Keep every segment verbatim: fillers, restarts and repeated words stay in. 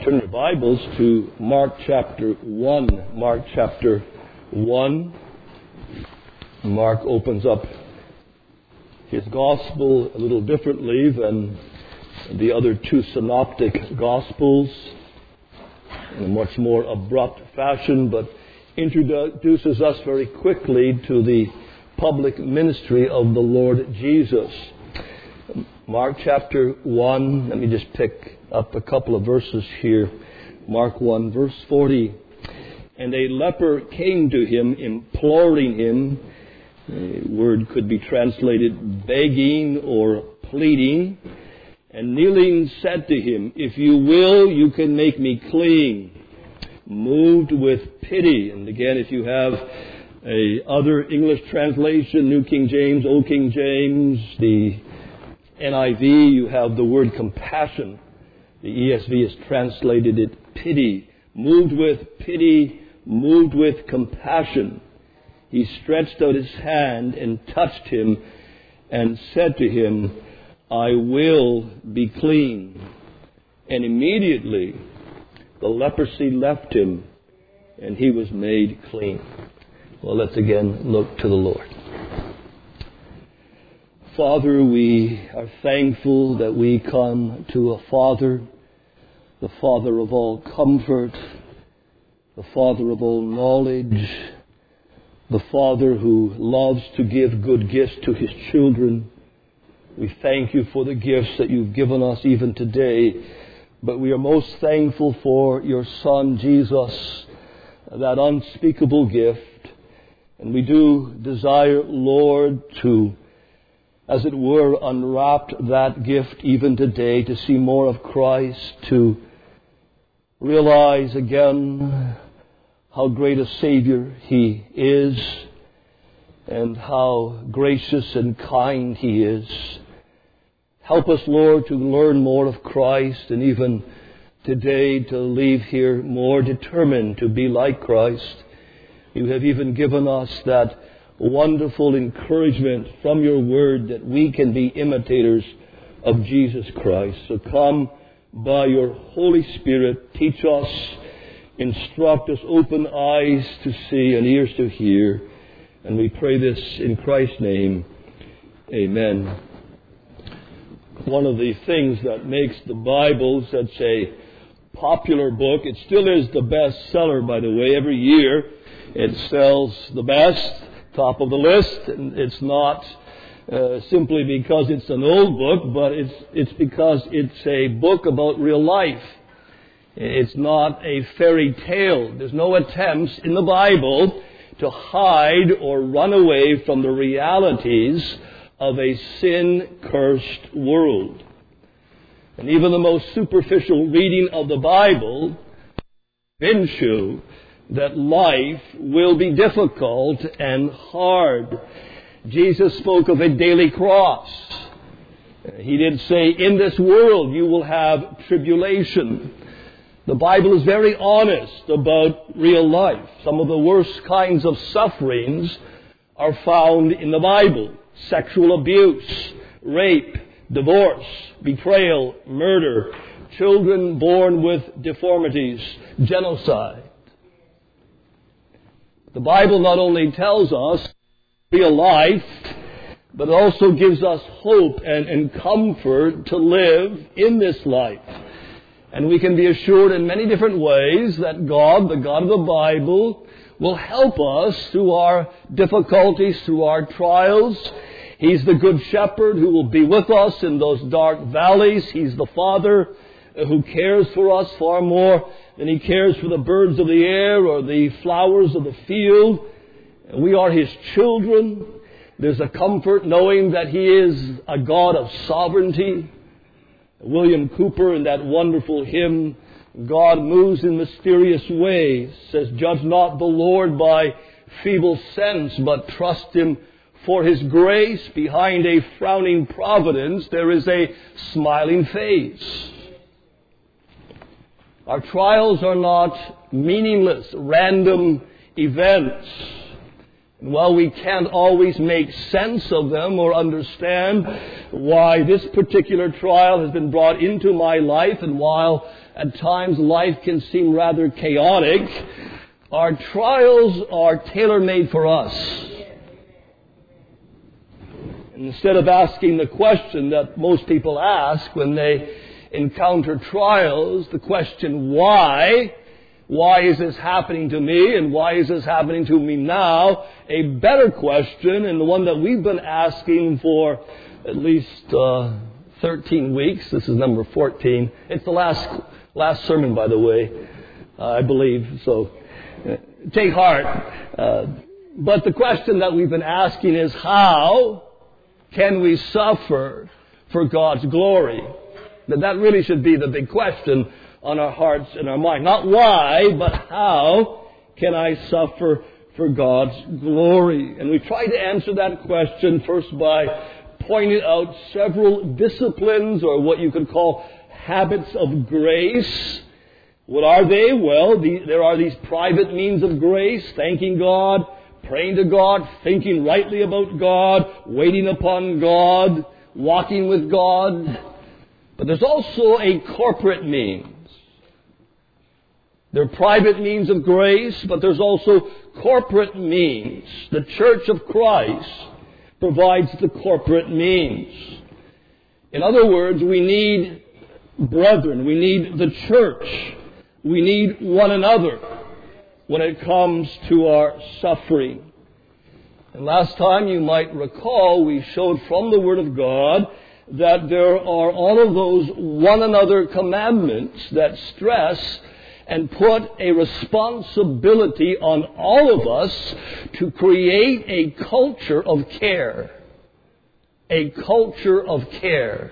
Turn your Bibles to Mark chapter one. Mark chapter one. Mark opens up his gospel a little differently than the other two synoptic gospels, in a much more abrupt fashion, but introduces us very quickly to the public ministry of the Lord Jesus. Mark chapter one, let me just pick up a couple of verses here. Mark one, verse forty. And a leper came to him, imploring him. The word could be translated begging or pleading. And kneeling said to him, If you will, you can make me clean. Moved with pity. And again, if you have a other English translation, New King James, Old King James, the N I V, you have the word compassion. The E S V has translated it pity. Moved with pity, moved with compassion. He stretched out his hand and touched him and said to him, I will be clean. And immediately the leprosy left him and he was made clean. Well, let's again look to the Lord. Father, we are thankful that we come to a Father, the Father of all comfort, the Father of all knowledge, the Father who loves to give good gifts to His children. We thank You for the gifts that You've given us even today, but we are most thankful for Your Son, Jesus, that unspeakable gift. And we do desire, Lord, to, as it were, unwrap that gift even today, to see more of Christ, to realize again how great a Savior He is and how gracious and kind He is. Help us, Lord, to learn more of Christ and even today to leave here more determined to be like Christ. You have even given us that wonderful encouragement from Your Word that we can be imitators of Jesus Christ. So come by Your Holy Spirit, teach us, instruct us, open eyes to see and ears to hear. And we pray this in Christ's name. Amen. One of the things that makes the Bible such a popular book, it still is the bestseller, by the way. Every year it sells the best, top of the list, and it's not uh, simply because it's an old book, but it's it's because it's a book about real life. It's not a fairy tale. There's no attempts in the Bible to hide or run away from the realities of a sin-cursed world. And even the most superficial reading of the Bible convinces you that life will be difficult and hard. Jesus spoke of a daily cross. He did say, in this world you will have tribulation. The Bible is very honest about real life. Some of the worst kinds of sufferings are found in the Bible. Sexual abuse, rape, divorce, betrayal, murder, children born with deformities, genocide. The Bible not only tells us real life, but also gives us hope and, and comfort to live in this life. And we can be assured in many different ways that God, the God of the Bible, will help us through our difficulties, through our trials. He's the good shepherd who will be with us in those dark valleys. He's the Father who cares for us far more than He cares for the birds of the air or the flowers of the field. We are His children. There's a comfort knowing that He is a God of sovereignty. William Cooper, in that wonderful hymn, God moves in mysterious ways, says, Judge not the Lord by feeble sense, but trust Him for His grace. Behind a frowning providence, there is a smiling face. Our trials are not meaningless, random events. While we can't always make sense of them or understand why this particular trial has been brought into my life, and while at times life can seem rather chaotic, our trials are tailor-made for us. And instead of asking the question that most people ask when they encounter trials, the question, why? Why is this happening to me, and why is this happening to me now? A better question, and the one that we've been asking for at least uh, thirteen weeks. This is number fourteen. It's the last last sermon, by the way, uh, I believe. So uh, take heart. Uh, but the question that we've been asking is, how can we suffer for God's glory? That that really should be the big question on our hearts and our mind. Not why, but how can I suffer for God's glory? And we try to answer that question first by pointing out several disciplines, or what you could call habits of grace. What are they? Well, the, there are these private means of grace: thanking God, praying to God, thinking rightly about God, waiting upon God, walking with God. But there's also a corporate means. There are private means of grace, but there's also corporate means. The Church of Christ provides the corporate means. In other words, we need brethren. We need the church. We need one another when it comes to our suffering. And last time, you might recall, we showed from the Word of God that there are all of those one another commandments that stress and put a responsibility on all of us to create a culture of care. A culture of care.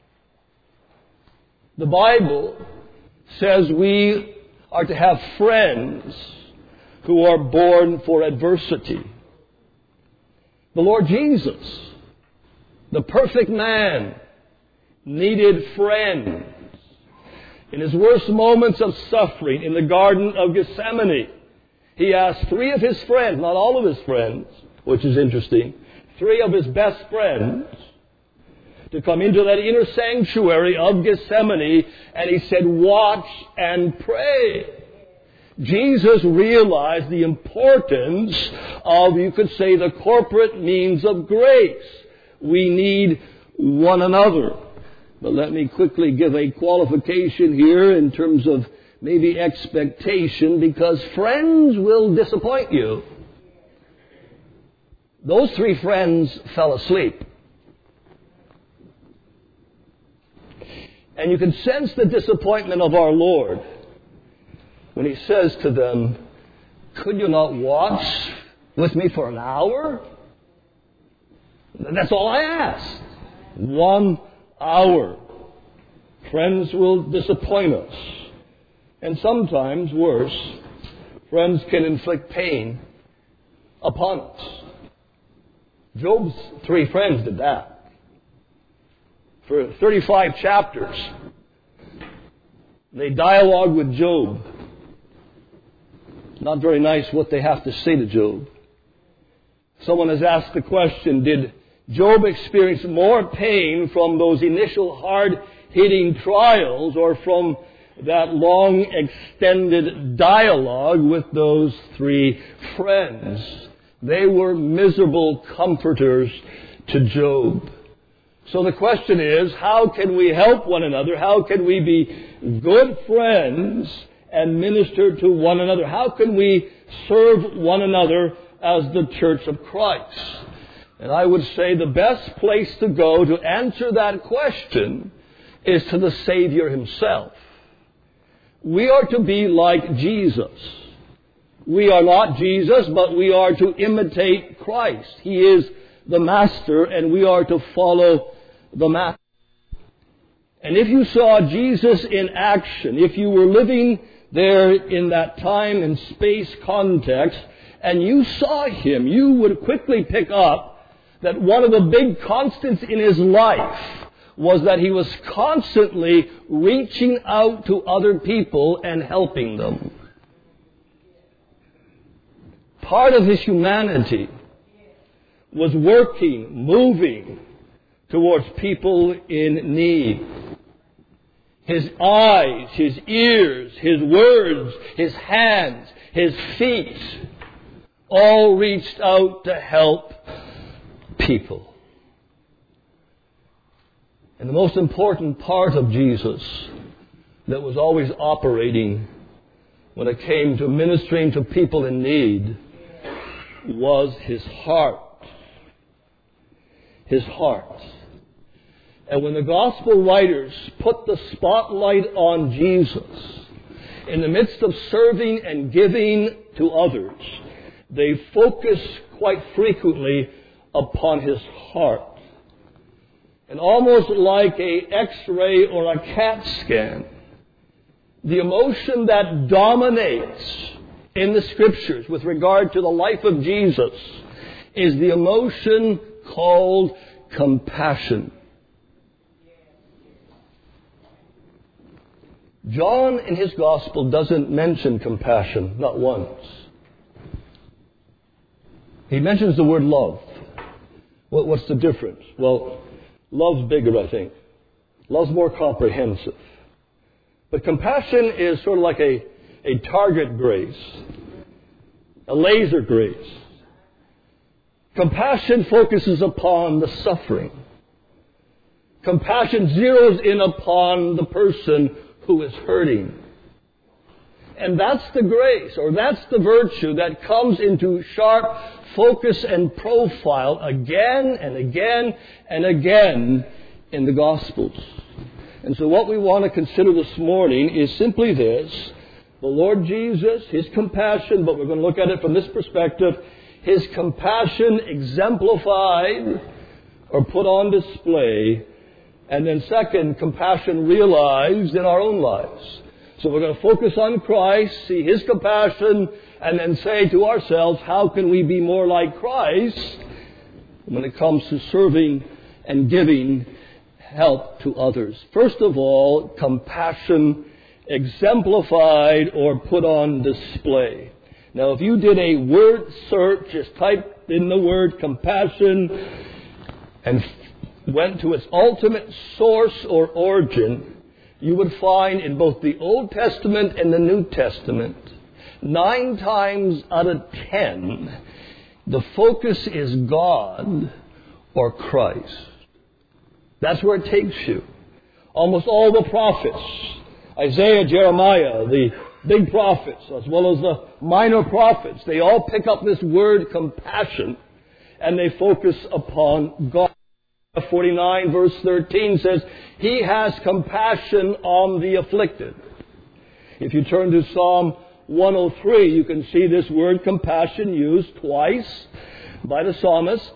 The Bible says we are to have friends who are born for adversity. The Lord Jesus, the perfect man, needed friends. In his worst moments of suffering in the Garden of Gethsemane, he asked three of his friends, not all of his friends, which is interesting, three of his best friends, to come into that inner sanctuary of Gethsemane, and he said, watch and pray. Jesus realized the importance of, you could say, the corporate means of grace. We need one another. But let me quickly give a qualification here in terms of maybe expectation, because friends will disappoint you. Those three friends fell asleep. And you can sense the disappointment of our Lord when he says to them, could you not watch with me for an hour? That's all I ask. One hour. Friends will disappoint us. And sometimes, worse, friends can inflict pain upon us. Job's three friends did that. For thirty-five chapters, they dialogue with Job. Not very nice what they have to say to Job. Someone has asked the question, did Job experience more pain from those initial hard-hitting trials or from that long extended dialogue with those three friends? They were miserable comforters to Job. So the question is, how can we help one another? How can we be good friends and minister to one another? How can we serve one another as the Church of Christ? And I would say the best place to go to answer that question is to the Savior himself. We are to be like Jesus. We are not Jesus, but we are to imitate Christ. He is the Master, and we are to follow the Master. And if you saw Jesus in action, if you were living there in that time and space context, and you saw him, you would quickly pick up that one of the big constants in his life was that he was constantly reaching out to other people and helping them. Part of his humanity was working, moving towards people in need. His eyes, His ears, His words, His hands, His feet all reached out to help people. And the most important part of Jesus that was always operating when it came to ministering to people in need was His heart. His heart. And when the gospel writers put the spotlight on Jesus in the midst of serving and giving to others, they focus quite frequently upon His heart. And almost like a X-ray or a CAT scan, the emotion that dominates in the Scriptures with regard to the life of Jesus is the emotion called compassion. John in his Gospel doesn't mention compassion, not once. He mentions the word love. Well, what's the difference? Well, love's bigger, I think. Love's more comprehensive. But compassion is sort of like a, a target grace, a laser grace. Compassion focuses upon the suffering. Compassion zeroes in upon the person who is hurting. And that's the grace, or that's the virtue that comes into sharp focus and profile again and again and again in the Gospels. And so what we want to consider this morning is simply this: the Lord Jesus, His compassion, but we're going to look at it from this perspective, His compassion exemplified or put on display, and then second, compassion realized in our own lives. So we're going to focus on Christ, see His compassion, and then say to ourselves, how can we be more like Christ when it comes to serving and giving help to others? First of all, compassion exemplified or put on display. Now, if you did a word search, just type in the word compassion and went to its ultimate source or origin, you would find in both the Old Testament and the New Testament, nine times out of ten, the focus is God or Christ. That's where it takes you. Almost all the prophets, Isaiah, Jeremiah, the big prophets, as well as the minor prophets, they all pick up this word compassion, and they focus upon God. forty-nine verse thirteen says, He has compassion on the afflicted. If you turn to Psalm one oh three, you can see this word compassion used twice by the psalmist.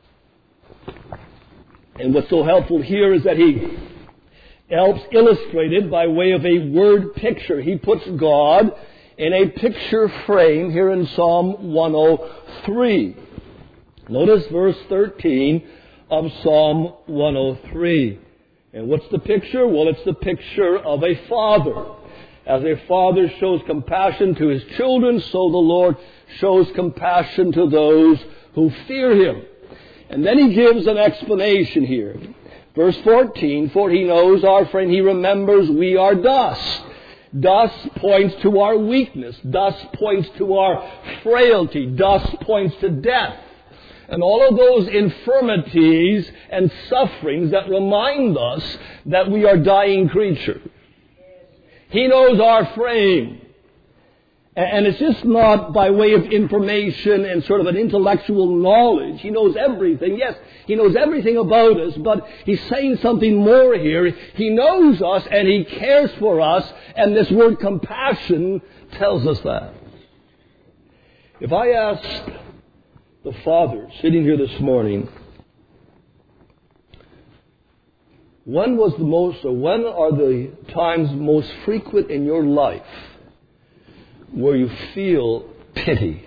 And what's so helpful here is that he helps illustrate it by way of a word picture. He puts God in a picture frame here in Psalm one oh three. Notice verse thirteen of Psalm one oh three. And what's the picture? Well, it's the picture of a father. As a father shows compassion to his children, so the Lord shows compassion to those who fear Him. And then He gives an explanation here. Verse fourteen, for He knows our frame, He remembers we are dust. Dust points to our weakness. Dust points to our frailty. Dust points to death. And all of those infirmities and sufferings that remind us that we are dying creatures. He knows our frame. And it's just not by way of information and sort of an intellectual knowledge. He knows everything. Yes, He knows everything about us, but He's saying something more here. He knows us and He cares for us, and this word compassion tells us that. If I ask the Father sitting here this morning, when was the most, or when are the times most frequent in your life where you feel pity?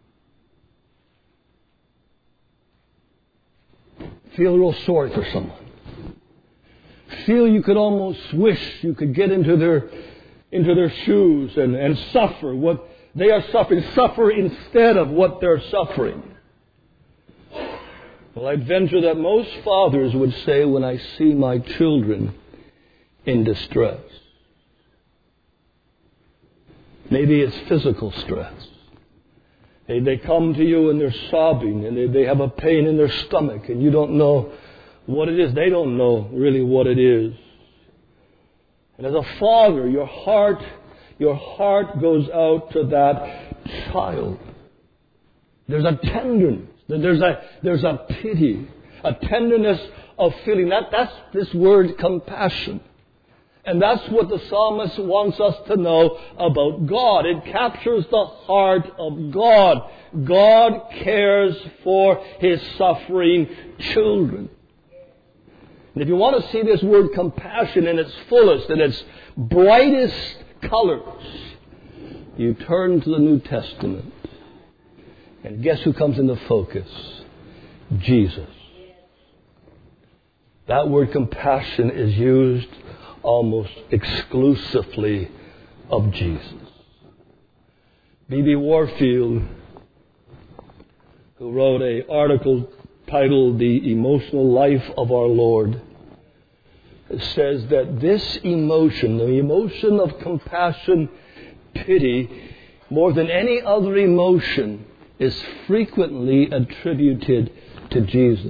Feel real sorry for someone. Feel you could almost wish you could get into their into their shoes and, and suffer what they are suffering. Suffer instead of what they're suffering. Well, I'd venture that most fathers would say, when I see my children in distress. Maybe it's physical stress. They, they come to you and they're sobbing and they, they have a pain in their stomach and you don't know what it is. They don't know really what it is. And as a father, your heart, your heart goes out to that child. There's a tenderness. There's a, there's a pity, a tenderness of feeling. That, that's this word compassion. And that's what the psalmist wants us to know about God. It captures the heart of God. God cares for His suffering children. And if you want to see this word compassion in its fullest, in its brightest colors, you turn to the New Testament. And guess who comes into focus? Jesus. That word compassion is used almost exclusively of Jesus. B B Warfield, who wrote an article titled The Emotional Life of Our Lord, says that this emotion, the emotion of compassion, pity, more than any other emotion, is frequently attributed to Jesus.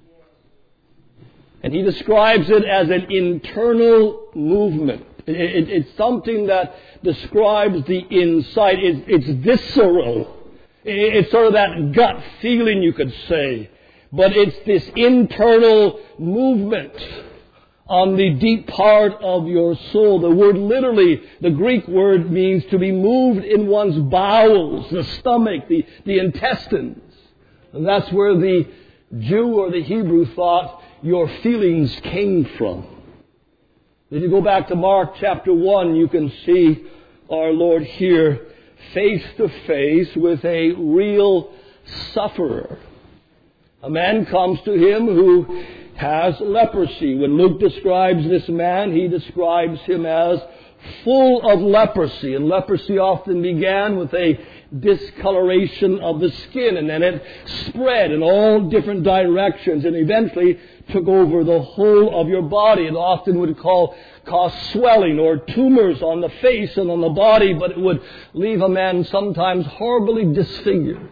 And he describes it as an internal movement. It, it, it's something that describes the inside. It, it's visceral. It, it's sort of that gut feeling, you could say. But it's this internal movement on the deep part of your soul. The word literally, the Greek word, means to be moved in one's bowels, the stomach, the, the intestines. And that's where the Jew or the Hebrew thought your feelings came from. If you go back to Mark chapter one, you can see our Lord here face to face with a real sufferer. A man comes to Him who has leprosy. When Luke describes this man, he describes him as full of leprosy. And leprosy often began with a discoloration of the skin, and then it spread in all different directions and eventually took over the whole of your body. It often would call, cause swelling or tumors on the face and on the body, but it would leave a man sometimes horribly disfigured.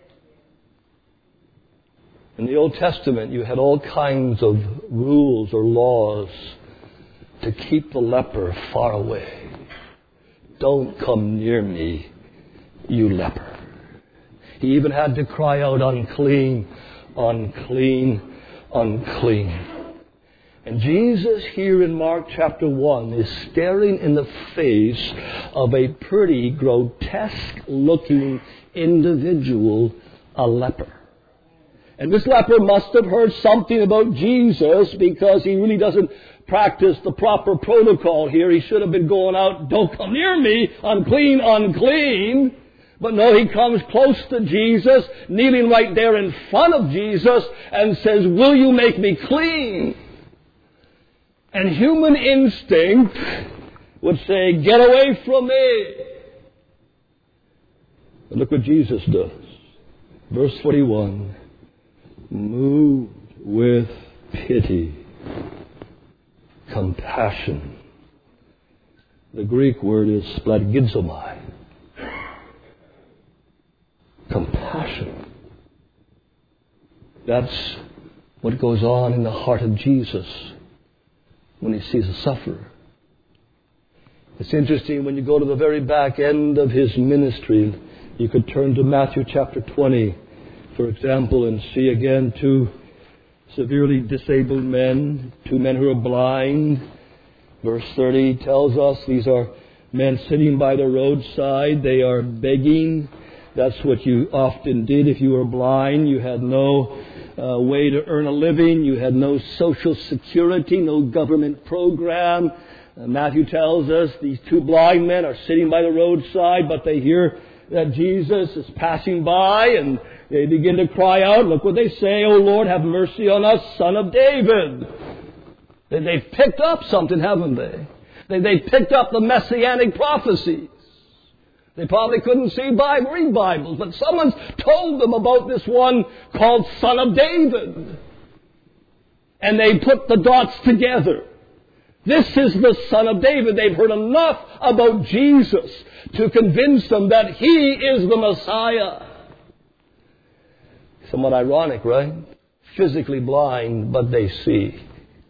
In the Old Testament, you had all kinds of rules or laws to keep the leper far away. Don't come near me, you leper. He even had to cry out, unclean, unclean, unclean. And Jesus here in Mark chapter one is staring in the face of a pretty grotesque looking individual, a leper. And this leper must have heard something about Jesus, because he really doesn't practice the proper protocol here. He should have been going out, don't come near me, unclean, unclean. But no, he comes close to Jesus, kneeling right there in front of Jesus, and says, will you make me clean? And human instinct would say, get away from me. But look what Jesus does. Verse forty-one. Moved with pity, compassion. The Greek word is splagizomai. Compassion. That's what goes on in the heart of Jesus when He sees a sufferer. It's interesting, when you go to the very back end of His ministry, you could turn to Matthew chapter twenty, for example, and see again two severely disabled men, two men who are blind. Verse thirty tells us these are men sitting by the roadside. They are begging. That's what you often did if you were blind. You had no uh, way to earn a living. You had no social security, no government program. Uh, Matthew tells us these two blind men are sitting by the roadside, but they hear that Jesus is passing by, and they begin to cry out. Look what they say, "O Lord, have mercy on us, Son of David." They, they've picked up something, haven't they? they? They've picked up the messianic prophecies. They probably couldn't see Bible, read Bibles, but someone's told them about this one called Son of David. And they put the dots together. This is the Son of David. They've heard enough about Jesus to convince them that He is the Messiah. Somewhat ironic, right? Physically blind, but they see.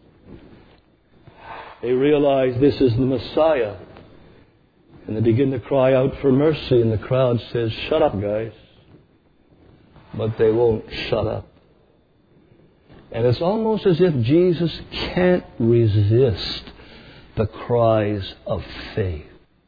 They realize this is the Messiah. And they begin to cry out for mercy, and the crowd says, "Shut up, guys." But they won't shut up. And it's almost as if Jesus can't resist the cries of faith.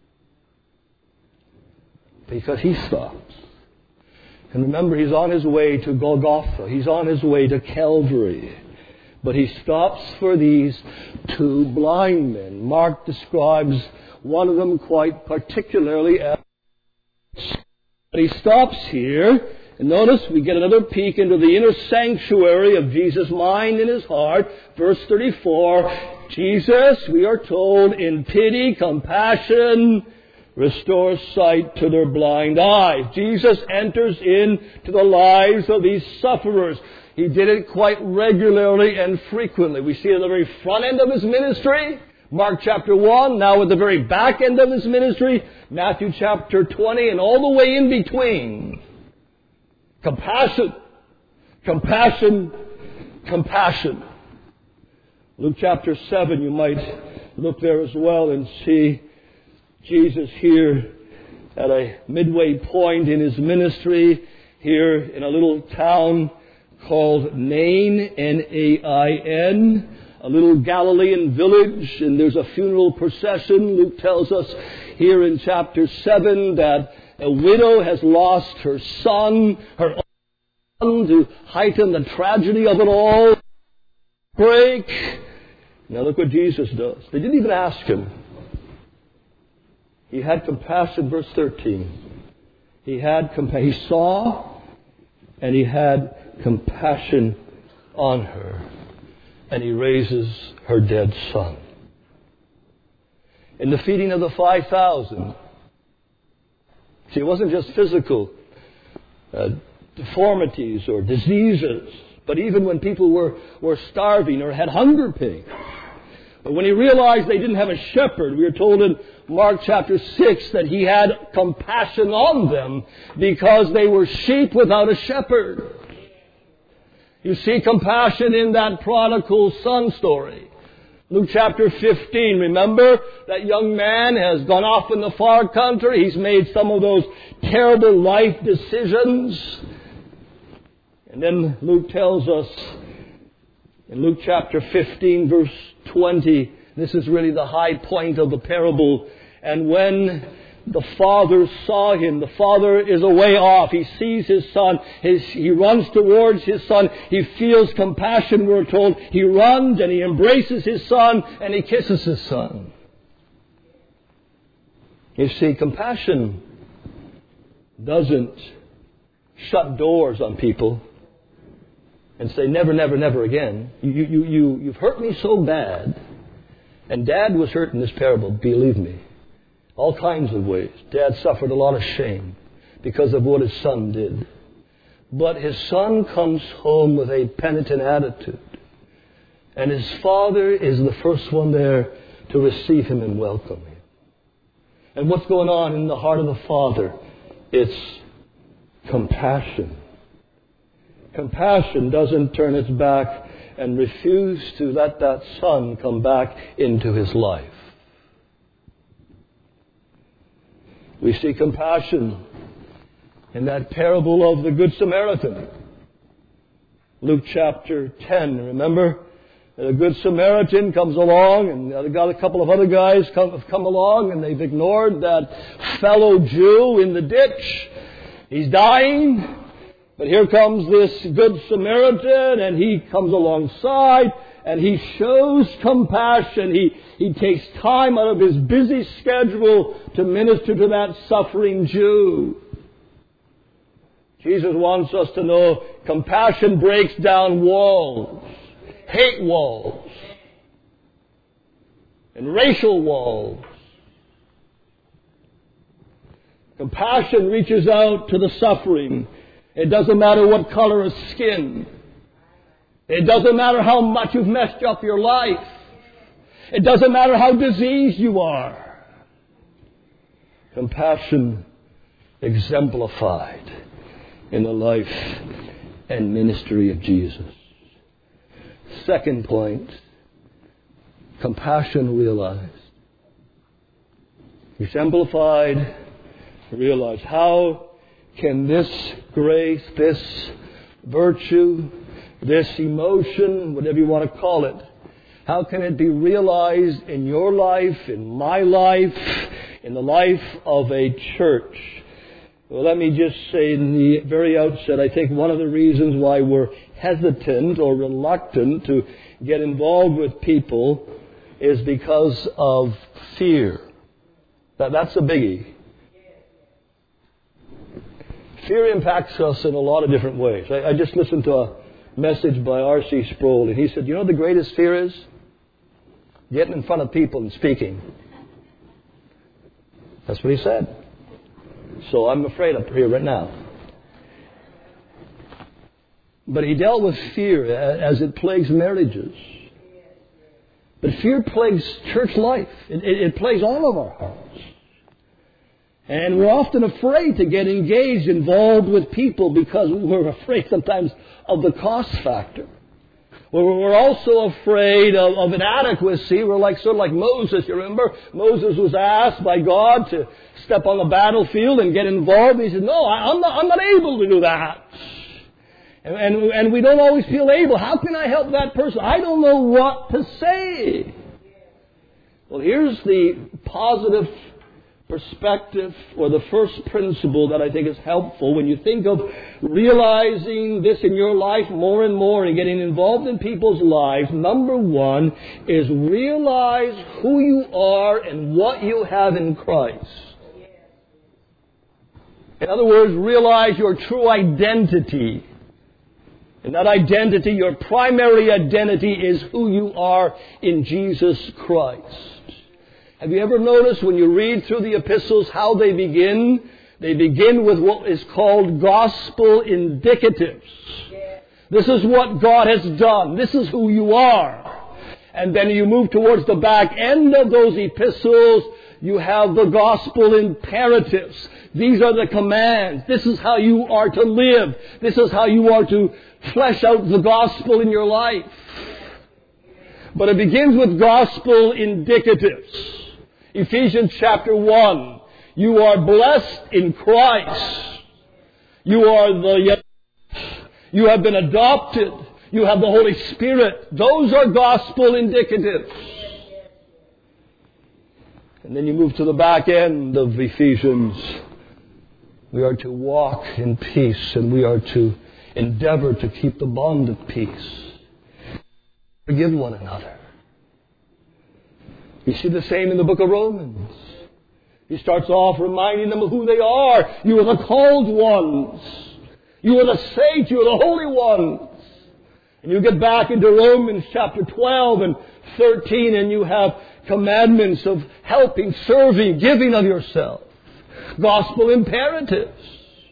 Because He stops. And remember, He's on His way to Golgotha. He's on His way to Calvary. But He stops for these two blind men. Mark describes one of them quite particularly as... But He stops here. And notice we get another peek into the inner sanctuary of Jesus' mind and His heart. Verse thirty-four, Jesus, we are told, in pity, compassion, restores sight to their blind eyes. Jesus enters into the lives of these sufferers. He did it quite regularly and frequently. We see it at the very front end of His ministry, Mark chapter one, now at the very back end of His ministry, Matthew chapter twenty, and all the way in between. Compassion, compassion, compassion. Luke chapter seven, you might look there as well and see Jesus here at a midway point in His ministry, here in a little town called Nain, N A I N, a little Galilean village, and there's a funeral procession. Luke tells us here in chapter seven that a widow has lost her son, her son, to heighten the tragedy of it all. Break. Now look what Jesus does. They didn't even ask Him. He had compassion, verse thirteen. He had compassion. He saw and He had compassion on her. And He raises her dead son. In the feeding of the five thousand, see, it wasn't just physical uh, deformities or diseases, but even when people were, were starving or had hunger pains. But when He realized they didn't have a shepherd, we are told in Mark chapter six that He had compassion on them because they were sheep without a shepherd. You see compassion in that prodigal son story. Luke chapter fifteen, remember that young man has gone off in the far country. He's made some of those terrible life decisions. And then Luke tells us in Luke chapter fifteen, verse twenty, this is really the high point of the parable. And when the father saw him, the father is a way off. He sees his son. His, he runs towards his son. He feels compassion, we're told. He runs and he embraces his son and he kisses his son. You see, compassion doesn't shut doors on people and say, never, never, never again. You, you, you, you've hurt me so bad. And Dad was hurt in this parable, believe me. All kinds of ways. Dad suffered a lot of shame because of what his son did. But his son comes home with a penitent attitude. And his father is the first one there to receive him and welcome him. And what's going on in the heart of the father? It's compassion. Compassion doesn't turn its back and refuse to let that son come back into his life. We see compassion in that parable of the Good Samaritan. Luke chapter ten, remember? The Good Samaritan comes along, and they've got a couple of other guys come, have come along, and they've ignored that fellow Jew in the ditch. He's dying, but here comes this Good Samaritan, and he comes alongside, and he shows compassion. He, he takes time out of his busy schedule to minister to that suffering Jew. Jesus wants us to know compassion breaks down walls, hate walls, and racial walls. Compassion reaches out to the suffering. It doesn't matter what color of skin. It doesn't matter how much you've messed up your life. It doesn't matter how diseased you are. Compassion exemplified in the life and ministry of Jesus. Second point, compassion realized. Exemplified, realized. How can this grace, this virtue, this emotion, whatever you want to call it, how can it be realized in your life, in my life, in the life of a church? Well, let me just say in the very outset, I think one of the reasons why we're hesitant or reluctant to get involved with people is because of fear. That, that's a biggie. Fear impacts us in a lot of different ways. I, I just listened to a message by R C Sproul, and he said, you know what the greatest fear is? Getting in front of people and speaking. That's what he said. So I'm afraid up here right now. But he dealt with fear as it plagues marriages. But fear plagues church life. It, it, it plagues all of our hearts. And we're often afraid to get engaged, involved with people because we're afraid sometimes of the cost factor. We're also afraid of, of inadequacy. We're like sort of like Moses. You remember? Moses was asked by God to step on the battlefield and get involved. And he said, no, I'm not, I'm not able to do that. And, and, and we don't always feel able. How can I help that person? I don't know what to say. Well, here's the positive perspective, or the first principle that I think is helpful when you think of realizing this in your life more and more and getting involved in people's lives. Number one is realize who you are and what you have in Christ. In other words, realize your true identity. And that identity, your primary identity, is who you are in Jesus Christ. Have you ever noticed when you read through the epistles how they begin? They begin with what is called gospel indicatives. This is what God has done. This is who you are. And then you move towards the back end of those epistles. You have the gospel imperatives. These are the commands. This is how you are to live. This is how you are to flesh out the gospel in your life. But it begins with gospel indicatives. Ephesians chapter one. You are blessed in Christ. You are the, you have been adopted. You have the Holy Spirit. Those are gospel indicatives. And then you move to the back end of Ephesians. We are to walk in peace, and we are to endeavor to keep the bond of peace. Forgive one another. You see the same in the book of Romans. He starts off reminding them of who they are. You are the called ones. You are the saints. You are the holy ones. And you get back into Romans chapter twelve and thirteen, and you have commandments of helping, serving, giving of yourself. Gospel imperatives.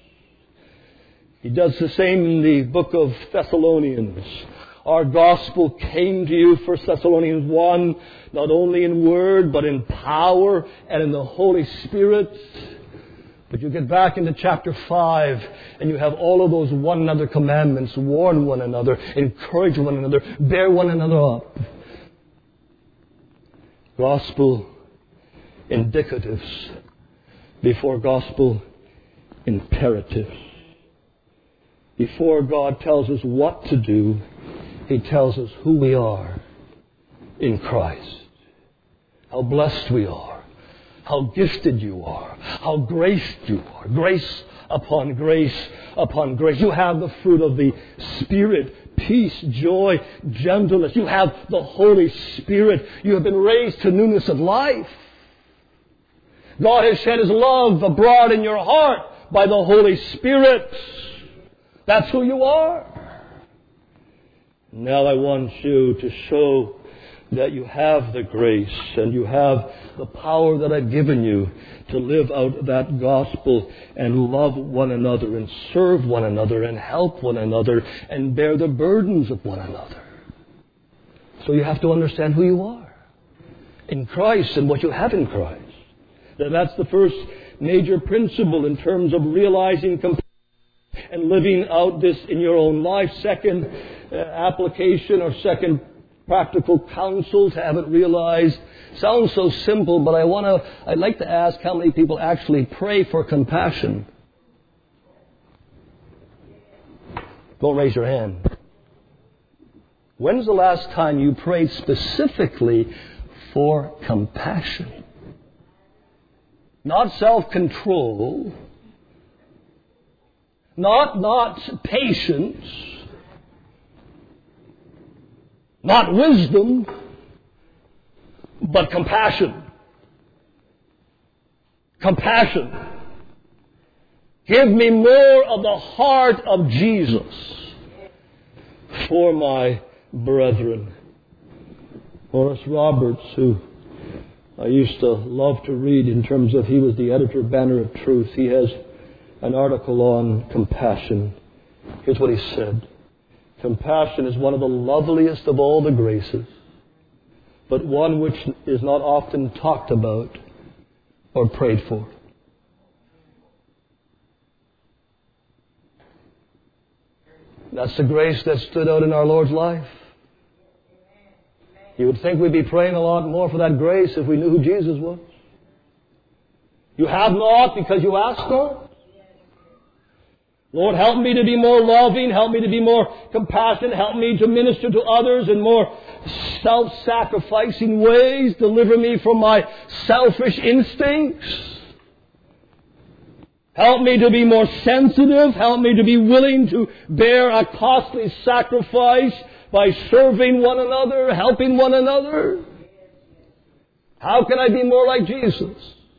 He does the same in the book of Thessalonians. Our gospel came to you, First Thessalonians one, not only in word, but in power and in the Holy Spirit. But you get back into chapter five, and you have all of those one another commandments. Warn one another, encourage one another, bear one another up. Gospel indicatives before gospel imperatives. Before God tells us what to do, He tells us who we are in Christ. How blessed we are. How gifted you are. How graced you are. Grace upon grace upon grace. You have the fruit of the Spirit. Peace, joy, gentleness. You have the Holy Spirit. You have been raised to newness of life. God has shed His love abroad in your heart by the Holy Spirit. That's who you are. Now I want you to show that you have the grace and you have the power that I've given you to live out that gospel and love one another and serve one another and help one another and bear the burdens of one another. So you have to understand who you are in Christ and what you have in Christ. That's the first major principle in terms of realizing compassion and living out this in your own life. Second uh, application or second practical counsel to have it realized. Sounds so simple, but I want to, I'd like to ask how many people actually pray for compassion. Don't raise your hand. When's the last time you prayed specifically for compassion? Not self-control. Not, not patience. Not wisdom. But compassion. Compassion. Give me more of the heart of Jesus for my brethren. Horace Roberts, who I used to love to read in terms of, he was the editor of Banner of Truth. He has an article on compassion. Here's what he said. Compassion is one of the loveliest of all the graces, but one which is not often talked about or prayed for. That's the grace that stood out in our Lord's life. You would think we'd be praying a lot more for that grace if we knew who Jesus was. You have not because you ask not. Lord, help me to be more loving. Help me to be more compassionate. Help me to minister to others in more self-sacrificing ways. Deliver me from my selfish instincts. Help me to be more sensitive. Help me to be willing to bear a costly sacrifice by serving one another, helping one another. How can I be more like Jesus?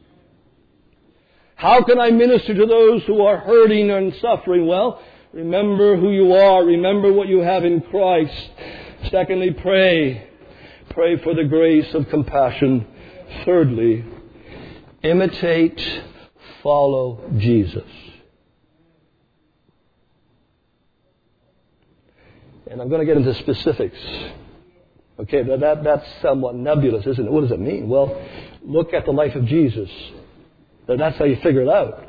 How can I minister to those who are hurting and suffering? Well, remember who you are. Remember what you have in Christ. Secondly, pray. Pray for the grace of compassion. Thirdly, imitate, follow Jesus. And I'm going to get into specifics. Okay, that, that that's somewhat nebulous, isn't it? What does it mean? Well, look at the life of Jesus. That's how you figure it out.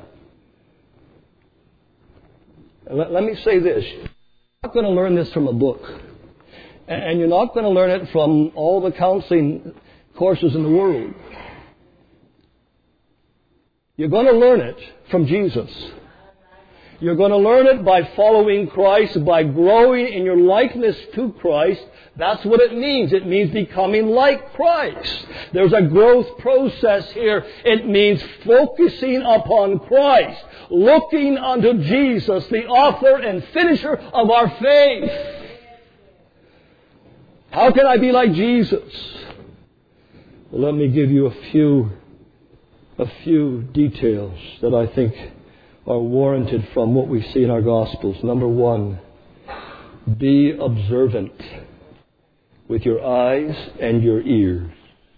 Let, let me say this. You're not going to learn this from a book. And you're not going to learn it from all the counseling courses in the world. You're going to learn it from Jesus. You're going to learn it by following Christ, by growing in your likeness to Christ. That's what it means. It means becoming like Christ. There's a growth process here. It means focusing upon Christ, looking unto Jesus, the author and finisher of our faith. How can I be like Jesus? Well, let me give you a few, a few details that I think are warranted from what we see in our Gospels. Number one, be observant with your eyes and your ears.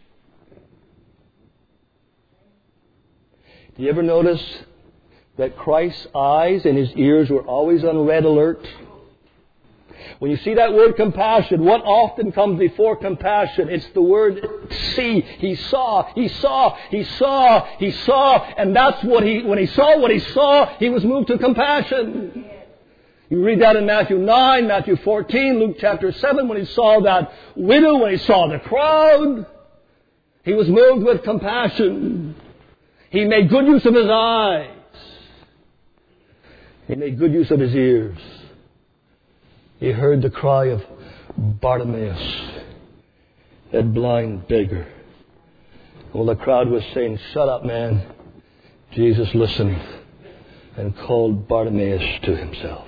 Do you ever notice that Christ's eyes and His ears were always on red alert? When you see that word compassion, what often comes before compassion? It's the word see. He saw, he saw, he saw, he saw, and that's what he, when he saw what he saw, he was moved to compassion. You read that in Matthew nine, Matthew fourteen, Luke chapter seven, when he saw that widow, when he saw the crowd, he was moved with compassion. He made good use of his eyes. He made good use of his ears. He heard the cry of Bartimaeus, that blind beggar. While the crowd was saying, "Shut up, man," Jesus listened and called Bartimaeus to himself.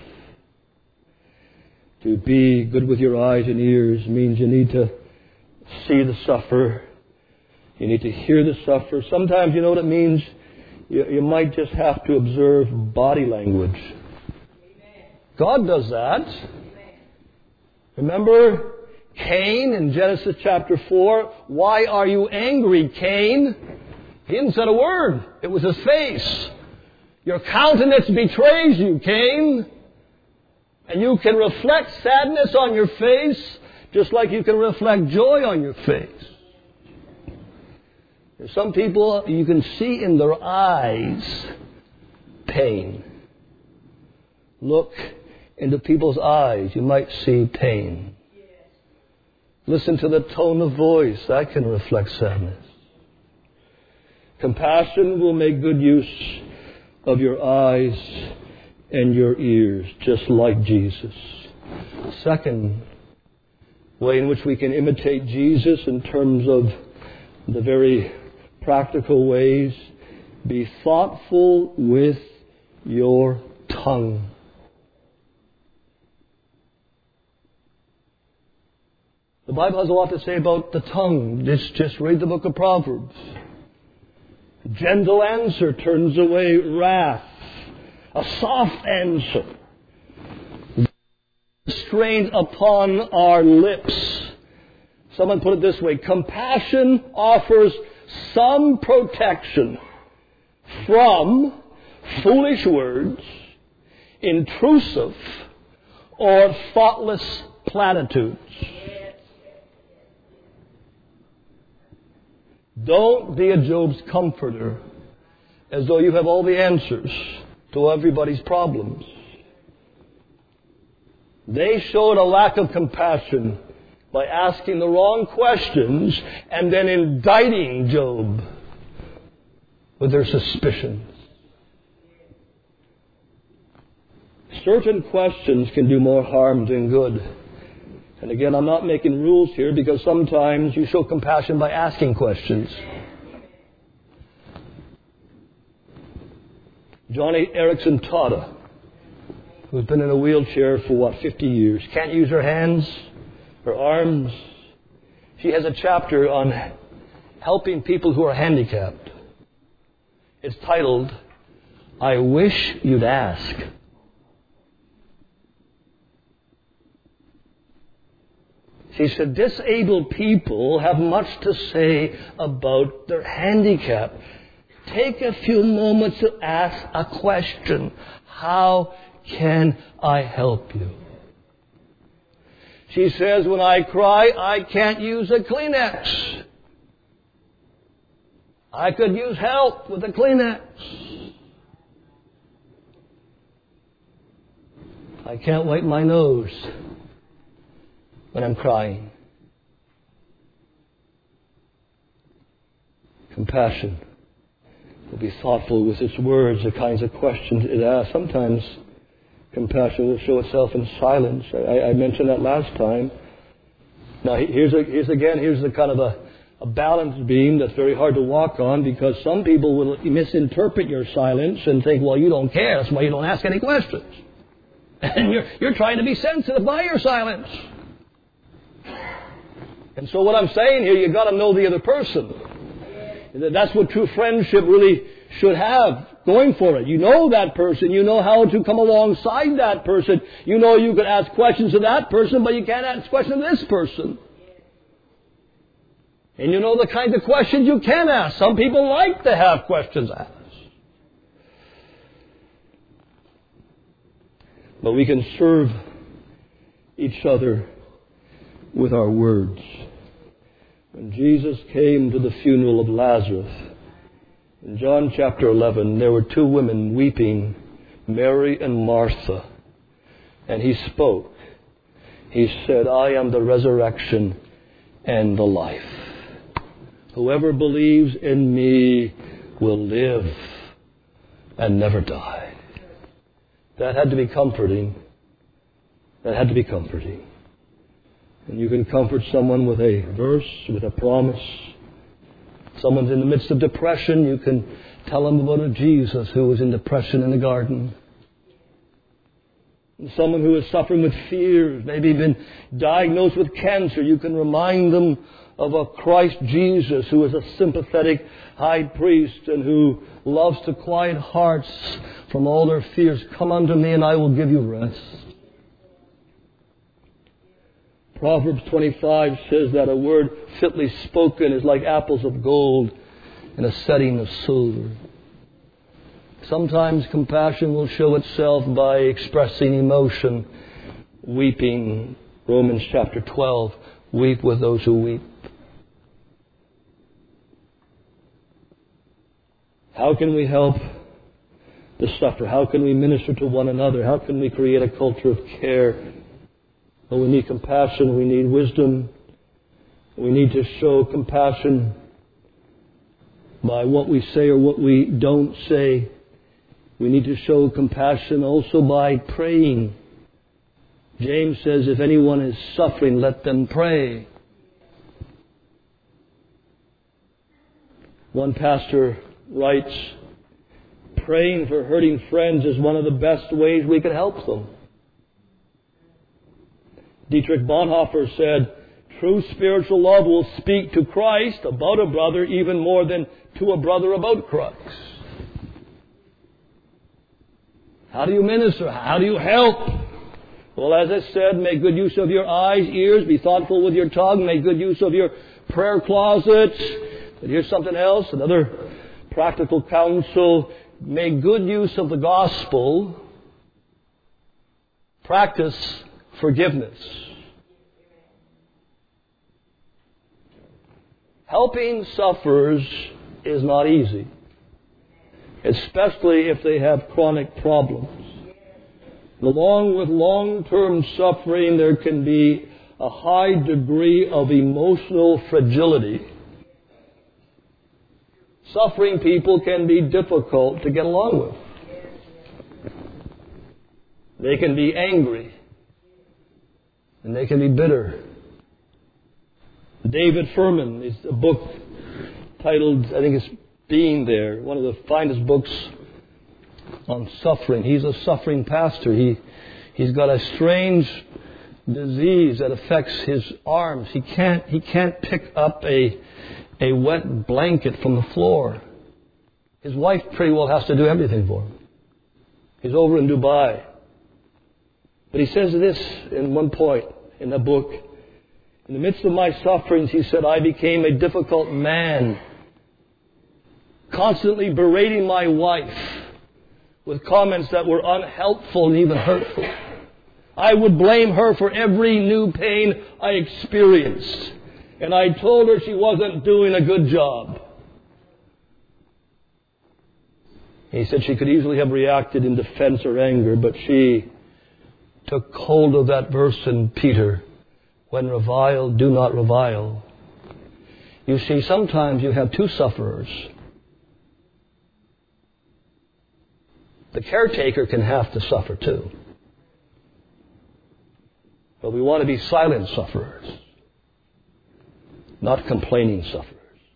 To be good with your eyes and ears means you need to see the sufferer. You need to hear the sufferer. Sometimes, you know what it means? You, you might just have to observe body language. God does that. Remember, Cain in Genesis chapter four, why are you angry, Cain? He didn't say a word. It was his face. Your countenance betrays you, Cain. And you can reflect sadness on your face just like you can reflect joy on your face. There's some people, you can see in their eyes pain. Look into people's eyes, you might see pain. Listen to the tone of voice, that can reflect sadness. Compassion will make good use of your eyes and your ears, just like Jesus. Second way in which we can imitate Jesus in terms of the very practical ways, be thoughtful with your tongue. The Bible has a lot to say about the tongue. Just, just read the book of Proverbs. A gentle answer turns away wrath. A soft answer strained upon our lips. Someone put it this way: compassion offers some protection from foolish words, intrusive, or thoughtless platitudes. Don't be a Job's comforter as though you have all the answers to everybody's problems. They showed a lack of compassion by asking the wrong questions and then indicting Job with their suspicions. Certain questions can do more harm than good. And again, I'm not making rules here because sometimes you show compassion by asking questions. Johnny Erickson Tada, who's been in a wheelchair for, what, fifty years, can't use her hands, her arms. She has a chapter on helping people who are handicapped. It's titled, I Wish You'd Ask. She said, disabled people have much to say about their handicap. Take a few moments to ask a question. How can I help you? She says, when I cry, I can't use a Kleenex. I could use help with a Kleenex. I can't wipe my nose when I'm crying. Compassion will be thoughtful with its words, the kinds of questions it asks. Sometimes compassion will show itself in silence. I, I mentioned that last time. Now, here's, a, here's again, here's the kind of a, a balance beam that's very hard to walk on, because some people will misinterpret your silence and think, well, you don't care, that's why you don't ask any questions. And you're, you're trying to be sensitive by your silence. And so what I'm saying here, you've got to know the other person. That's what true friendship really should have going for it. You know that person. You know how to come alongside that person. You know you can ask questions to that person, but you can't ask questions to this person. And you know the kinds of questions you can ask. Some people like to have questions asked. But we can serve each other with our words. When Jesus came to the funeral of Lazarus, in John chapter eleven, there were two women weeping, Mary and Martha. And he spoke. He said, I am the resurrection and the life. Whoever believes in me will live and never die. That had to be comforting. That had to be comforting. And you can comfort someone with a verse, with a promise. Someone's in the midst of depression, you can tell them about a Jesus who was in depression in the garden. And someone who is suffering with fears, maybe been diagnosed with cancer, you can remind them of a Christ Jesus who is a sympathetic high priest and who loves to quiet hearts from all their fears. Come unto me and I will give you rest. Proverbs twenty-five says that a word fitly spoken is like apples of gold in a setting of silver. Sometimes compassion will show itself by expressing emotion, weeping. Romans chapter twelve, weep with those who weep. How can we help the sufferer? How can we minister to one another? How can we create a culture of care? Well, we need compassion. We need wisdom. We need to show compassion by what we say or what we don't say. We need to show compassion also by praying. James says, if anyone is suffering, let them pray. One pastor writes, praying for hurting friends is one of the best ways we can help them. Dietrich Bonhoeffer said, true spiritual love will speak to Christ about a brother even more than to a brother about Christ. How do you minister? How do you help? Well, as I said, make good use of your eyes, ears, be thoughtful with your tongue, make good use of your prayer closet. But here's something else, another practical counsel. Make good use of the gospel. Practice forgiveness. Helping sufferers is not easy, especially if they have chronic problems. Along with long-term suffering, there can be a high degree of emotional fragility. Suffering people can be difficult to get along with. They can be angry. And they can be bitter. David Furman is a book titled, I think it's Being There, one of the finest books on suffering. He's a suffering pastor. He, he's got a strange disease that affects his arms. He can't, he can't pick up a, a wet blanket from the floor. His wife pretty well has to do everything for him. He's over in Dubai. But he says this in one point in the book. In the midst of my sufferings, he said, I became a difficult man, constantly berating my wife with comments that were unhelpful and even hurtful. I would blame her for every new pain I experienced. And I told her she wasn't doing a good job. He said she could easily have reacted in defense or anger, but she took hold of that verse in Peter, when reviled, do not revile. You see, sometimes you have two sufferers. The caretaker can have to suffer too. But we want to be silent sufferers, not complaining sufferers.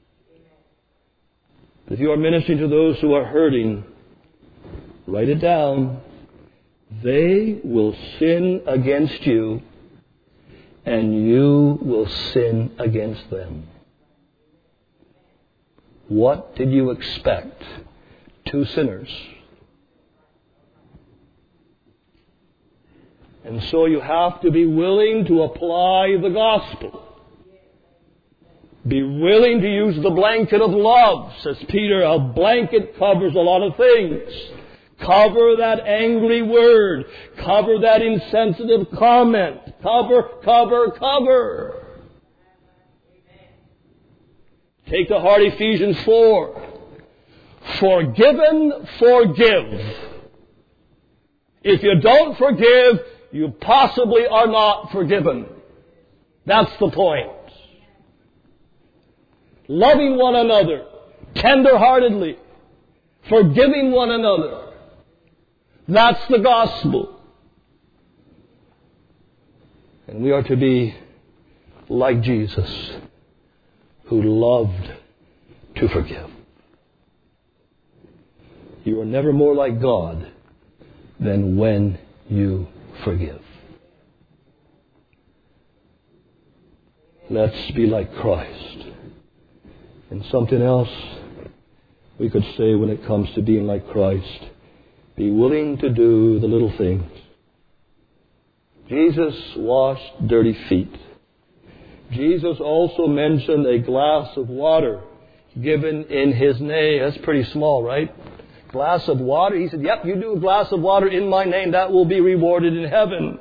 But if you are ministering to those who are hurting, write it down. They will sin against you, and you will sin against them. What did you expect? Two sinners. And so you have to be willing to apply the gospel. Be willing to use the blanket of love. Says Peter, a blanket covers a lot of things. Cover that angry word. Cover that insensitive comment. Cover, cover, cover. Take to heart Ephesians four. Forgiven, forgive. If you don't forgive, you possibly are not forgiven. That's the point. Loving one another, tender-heartedly, forgiving one another. That's the gospel. And we are to be like Jesus, who loved to forgive. You are never more like God than when you forgive. Let's be like Christ. And something else we could say when it comes to being like Christ. Be willing to do the little things. Jesus washed dirty feet. Jesus also mentioned a glass of water given in His name. That's pretty small, right? Glass of water. He said, yep, you do a glass of water in my name, that will be rewarded in heaven.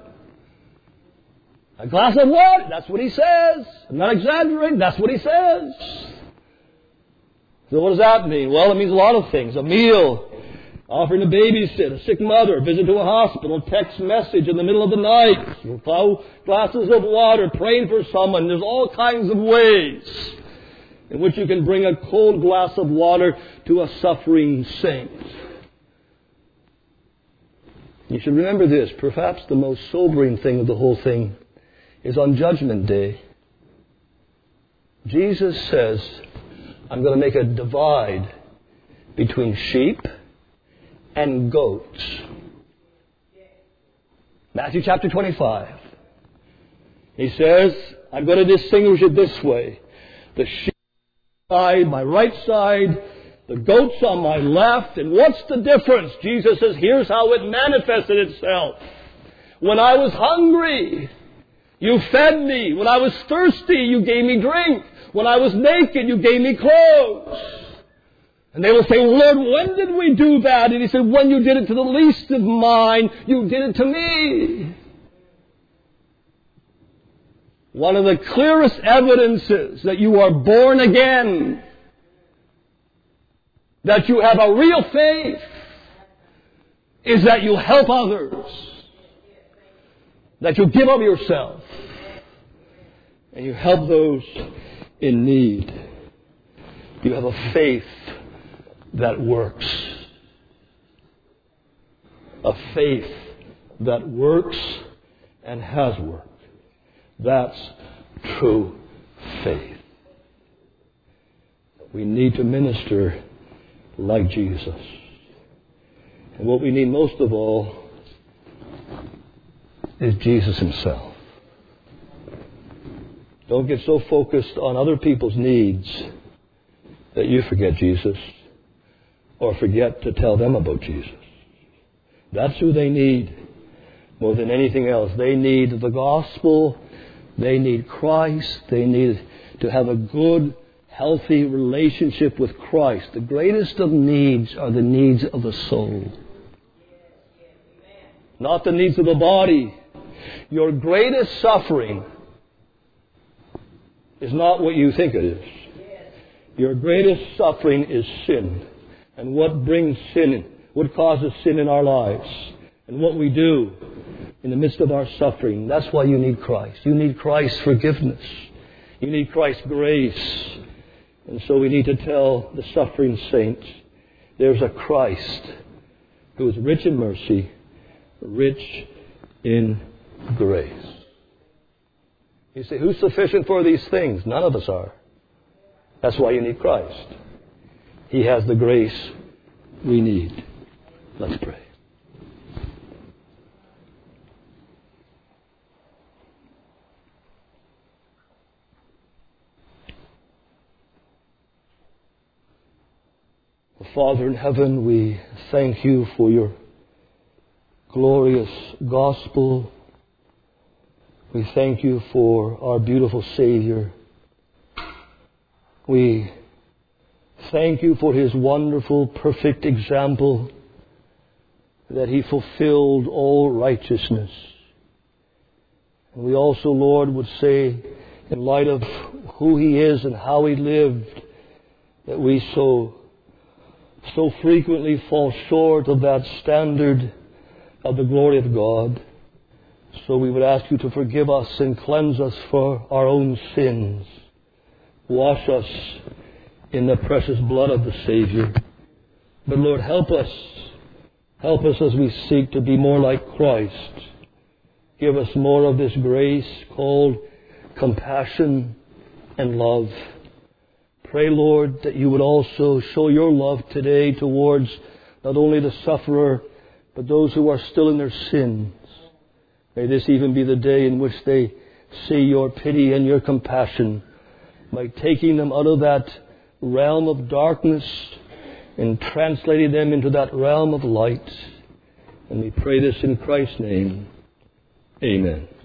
A glass of water, that's what He says. I'm not exaggerating, that's what He says. So what does that mean? Well, it means a lot of things. A meal, offering to babysit, a sick mother, visit to a hospital, text message in the middle of the night, five glasses of water, praying for someone. There's all kinds of ways in which you can bring a cold glass of water to a suffering saint. You should remember this. Perhaps the most sobering thing of the whole thing is on Judgment Day. Jesus says, I'm going to make a divide between sheep and goats. Matthew chapter twenty-five. He says, I'm going to distinguish it this way. The sheep side, my right side, the goats on my left. And what's the difference? Jesus says, here's how it manifested itself. When I was hungry, you fed me. When I was thirsty, you gave me drink. When I was naked, you gave me clothes. And they will say, Lord, when did we do that? And He said, when you did it to the least of mine, you did it to me. One of the clearest evidences that you are born again, that you have a real faith, is that you help others, that you give of yourself, and you help those in need. You have a faith that works. A faith that works and has worked. That's true faith. We need to minister like Jesus. And what we need most of all is Jesus Himself. Don't get so focused on other people's needs that you forget Jesus or forget to tell them about Jesus. That's who they need more than anything else. They need the gospel. They need Christ. They need to have a good, healthy relationship with Christ. The greatest of needs are the needs of the soul. Not the needs of the body. Your greatest suffering is not what you think it is. Your greatest suffering is sin. And what brings sin in, what causes sin in our lives. And what we do in the midst of our suffering. That's why you need Christ. You need Christ's forgiveness. You need Christ's grace. And so we need to tell the suffering saints, there's a Christ who is rich in mercy, rich in grace. You say, who's sufficient for these things? None of us are. That's why you need Christ. He has the grace we need. Let's pray. Father in heaven, we thank You for Your glorious gospel. We thank You for our beautiful Savior. We thank You for His wonderful, perfect example, that He fulfilled all righteousness. And we also, Lord, would say, in light of who He is and how He lived, that we so so frequently fall short of that standard of the glory of God. So we would ask You to forgive us and cleanse us for our own sins. Wash us in the precious blood of the Savior. But Lord, help us. Help us as we seek to be more like Christ. Give us more of this grace called compassion and love. Pray, Lord, that You would also show Your love today towards not only the sufferer, but those who are still in their sins. May this even be the day in which they see Your pity and Your compassion by taking them out of that realm of darkness and translating them into that realm of light. And we pray this in Christ's name. Amen.